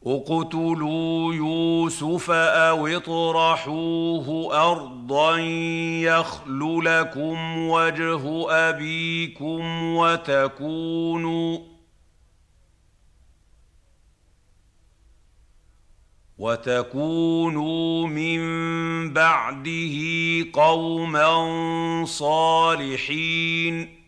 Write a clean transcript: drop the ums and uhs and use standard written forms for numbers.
اقتلوا يوسف أو اطرحوه أرضا يخل لكم وجه أبيكم وتكونوا من بعده قوما صالحين.